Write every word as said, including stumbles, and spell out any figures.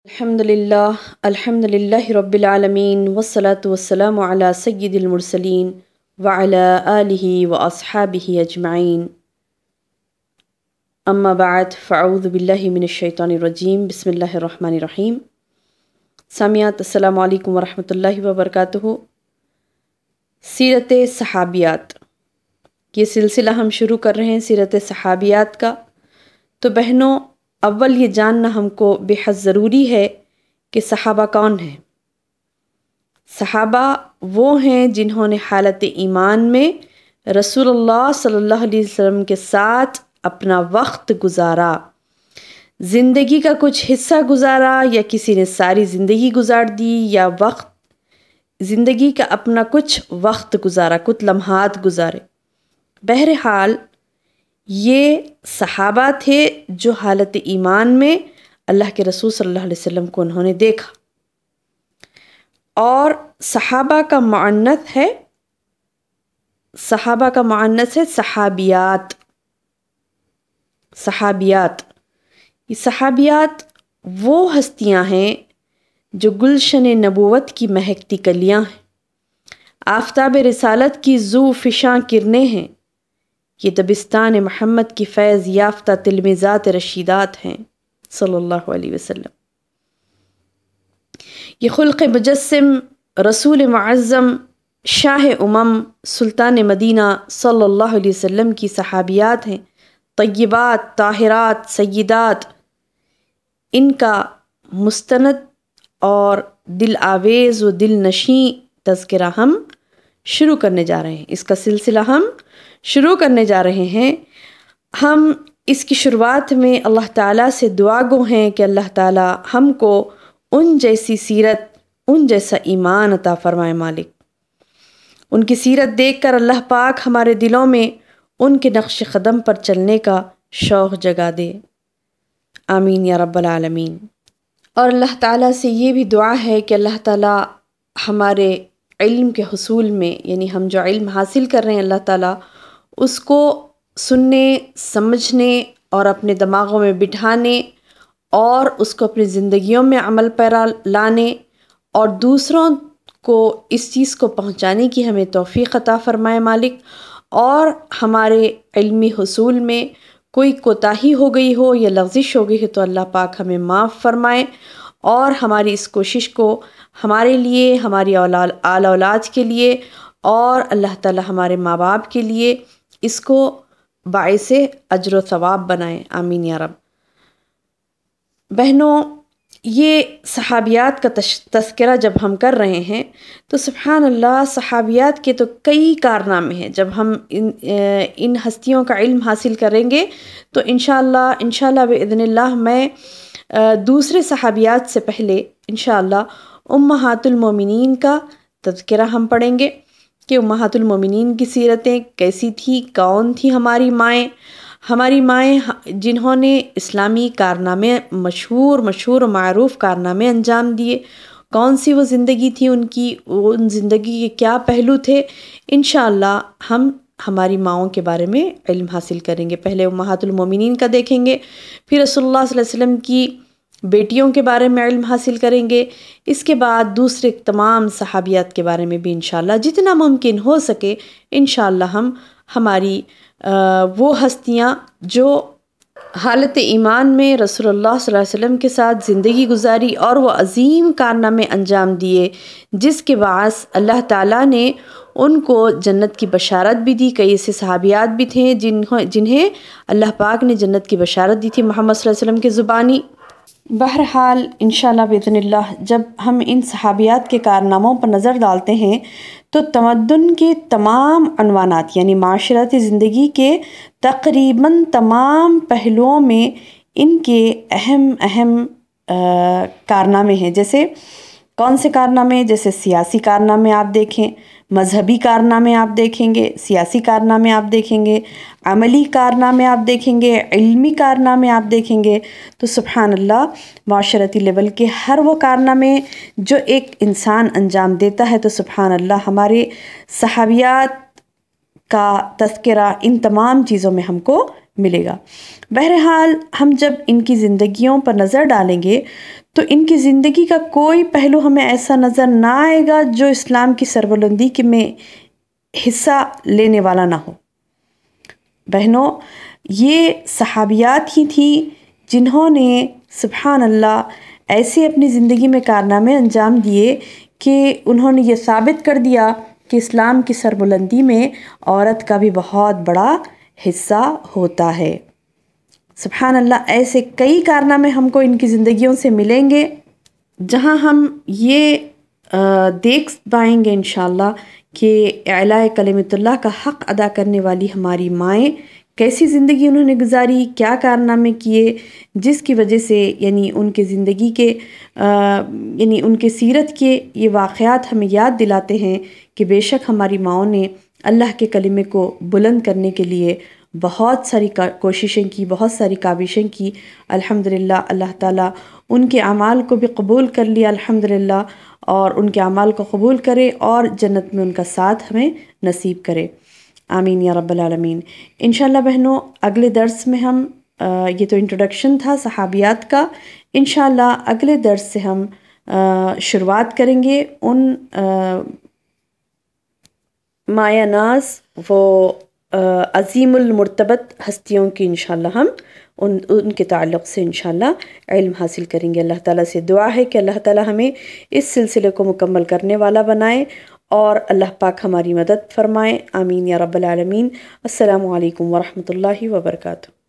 الحمد للہ الحمد للہ رب العالمین والصلاة والسلام علی سید المرسلین وعلی آلہ واصحابہ اجمعین اما بعد فاعوذ باللہ من الشیطان الرجیم بسم اللہ الرحمن الرحیم۔ سامعات السلام علیکم ورحمۃ اللہ وبرکاتہ۔ سیرت صحابیات، یہ سلسلہ ہم شروع کر رہے ہیں سیرت صحابیات کا۔ تو بہنوں، اول یہ جاننا ہم کو بے حد ضروری ہے کہ صحابہ کون ہیں۔ صحابہ وہ ہیں جنہوں نے حالت ایمان میں رسول اللہ صلی اللہ علیہ وسلم کے ساتھ اپنا وقت گزارا، زندگی کا کچھ حصہ گزارا، یا کسی نے ساری زندگی گزار دی، یا وقت زندگی کا اپنا کچھ وقت گزارا، کچھ لمحات گزارے۔ بہرحال یہ صحابہ تھے جو حالت ایمان میں اللہ کے رسول صلی اللہ علیہ وسلم کو انہوں نے دیکھا، اور صحابہ کا معنت ہے صحابہ کا معنت ہے صحابیات۔ صحابیات یہ صحابیات وہ ہستیاں ہیں جو گلشن نبوت کی مہکتی کلیاں ہیں، آفتاب رسالت کی ذو فشاں کرنیں ہیں، یہ دبستان محمد کی فیض یافتہ تلمیذات رشیدات ہیں صلی اللہ علیہ وسلم۔ یہ خلق مجسم رسول معظم شاہ امم سلطان مدینہ صلی اللہ علیہ وسلم کی صحابیات ہیں، طیبات، طاہرات، سیدات۔ ان کا مستند اور دل آویز و دل نشیں تذکرہ ہم شروع کرنے جا رہے ہیں، اس کا سلسلہ ہم شروع کرنے جا رہے ہیں۔ ہم اس کی شروعات میں اللہ تعالیٰ سے دعا گو ہیں کہ اللہ تعالیٰ ہم کو ان جیسی سیرت، ان جیسا ایمان عطا فرمائے مالک۔ ان کی سیرت دیکھ کر اللہ پاک ہمارے دلوں میں ان کے نقش قدم پر چلنے کا شوق جگا دے، آمین یا رب العالمین۔ اور اللہ تعالیٰ سے یہ بھی دعا ہے کہ اللہ تعالیٰ ہمارے علم کے حصول میں، یعنی ہم جو علم حاصل کر رہے ہیں، اللہ تعالیٰ اس کو سننے، سمجھنے اور اپنے دماغوں میں بٹھانے، اور اس کو اپنی زندگیوں میں عمل پیرا لانے، اور دوسروں کو اس چیز کو پہنچانے کی ہمیں توفیق عطا فرمائے مالک۔ اور ہمارے علمی حصول میں کوئی کوتاہی ہو گئی ہو یا لغزش ہو گئی ہے تو اللہ پاک ہمیں معاف فرمائے، اور ہماری اس کوشش کو ہمارے لیے، ہماری اولاد آل اولاد کے لیے، اور اللہ تعالی ہمارے ماں باپ کے لیے اس کو باعث اجر و ثواب بنائے، آمین یا رب۔ بہنوں، یہ صحابیات کا تذکرہ جب ہم کر رہے ہیں تو سبحان اللہ، صحابیات کے تو کئی کارنامے ہیں۔ جب ہم ان ان ہستیوں کا علم حاصل کریں گے تو انشاءاللہ انشاءاللہ بإذن اللہ میں دوسرے صحابیات سے پہلے انشاءاللہ امہات المومنین کا تذکرہ ہم پڑھیں گے کہ امہات المومنین کی سیرتیں کیسی تھیں، کون تھی ہماری مائیں ہماری مائیں جنہوں نے اسلامی کارنامے، مشہور مشہور و معروف کارنامے انجام دیے، کون سی وہ زندگی تھی ان کی، ان زندگی کے کیا پہلو تھے۔ انشاءاللہ ہم ہماری ماؤں کے بارے میں علم حاصل کریں گے۔ پہلے امہات المومنین کا دیکھیں گے، پھر رسول اللہ صلی اللہ علیہ وسلم کی بیٹیوں کے بارے میں علم حاصل کریں گے، اس کے بعد دوسرے تمام صحابیات کے بارے میں بھی انشاءاللہ جتنا ممکن ہو سکے انشاءاللہ ہم ہماری وہ ہستیاں جو حالت ایمان میں رسول اللہ صلی اللہ علیہ وسلم کے ساتھ زندگی گزاری اور وہ عظیم کارنامے انجام دیے جس کے باعث اللہ تعالیٰ نے ان کو جنت کی بشارت بھی دی۔ کئی ایسے صحابیات بھی تھے جنہوں جنہیں اللہ پاک نے جنت کی بشارت دی تھی محمد صلی اللہ علیہ وسلم کی زبانی۔ بہرحال انشاءاللہ بإذن اللہ جب ہم ان صحابیات کے کارناموں پر نظر ڈالتے ہیں تو تمدن کے تمام عنوانات، یعنی معاشرتی زندگی کے تقریباً تمام پہلوؤں میں ان کے اہم اہم کارنامے ہیں۔ جیسے کون سے کارنامے؟ جیسے سیاسی کارنامے آپ دیکھیں، مذہبی کارنامے آپ دیکھیں گے، سیاسی کارنامے آپ دیکھیں گے، عملی کارنامے آپ دیکھیں گے، علمی کارنامے آپ دیکھیں گے، تو سبحان اللہ معاشرتی لیول کے ہر وہ کارنامے جو ایک انسان انجام دیتا ہے تو سبحان اللہ ہمارے صحابیات کا تذکرہ ان تمام چیزوں میں ہم کو ملے گا۔ بہرحال ہم جب ان کی زندگیوں پر نظر ڈالیں گے تو ان کی زندگی کا کوئی پہلو ہمیں ایسا نظر نہ آئے گا جو اسلام کی سربلندی کے میں حصہ لینے والا نہ ہو۔ بہنوں، یہ صحابیات ہی تھیں جنہوں نے سبحان اللہ ایسے اپنی زندگی میں کارنامے انجام دیے کہ انہوں نے یہ ثابت کر دیا کہ اسلام کی سربلندی میں عورت کا بھی بہت بڑا حصہ ہوتا ہے۔ سبحان اللہ، ایسے کئی کارنامے ہم کو ان کی زندگیوں سے ملیں گے جہاں ہم یہ دیکھ پائیں گے انشاءاللہ کہ اعلاء کلمۃ اللہ کا حق ادا کرنے والی ہماری مائیں کیسی زندگی انہوں نے گزاری، کیا کارنامے کیے، جس کی وجہ سے یعنی ان کے زندگی کے یعنی ان کے سیرت کے یہ واقعات ہمیں یاد دلاتے ہیں کہ بے شک ہماری ماؤں نے اللہ کے کلمے کو بلند کرنے کے لیے بہت ساری کوششیں کی، بہت ساری کاوشیں کی۔ الحمدللہ اللہ تعالیٰ ان کے اعمال کو بھی قبول کر لیا الحمدللہ، اور ان کے اعمال کو قبول کرے اور جنت میں ان کا ساتھ ہمیں نصیب کرے، آمین یا رب العالمین۔ انشاءاللہ بہنوں، اگلے درس میں ہم یہ تو انٹروڈکشن تھا صحابیات کا، انشاءاللہ اگلے درس سے ہم شروعات کریں گے ان مایہ ناز وہ عظیم المرتبت ہستیوں کی، انشاءاللہ ہم ان ان کے تعلق سے انشاءاللہ علم حاصل کریں گے۔ اللہ تعالیٰ سے دعا ہے کہ اللہ تعالیٰ ہمیں اس سلسلے کو مکمل کرنے والا بنائے اور اللہ پاک ہماری مدد فرمائے، آمین یا رب العالمین۔ السلام علیکم ورحمۃ اللہ وبرکاتہ۔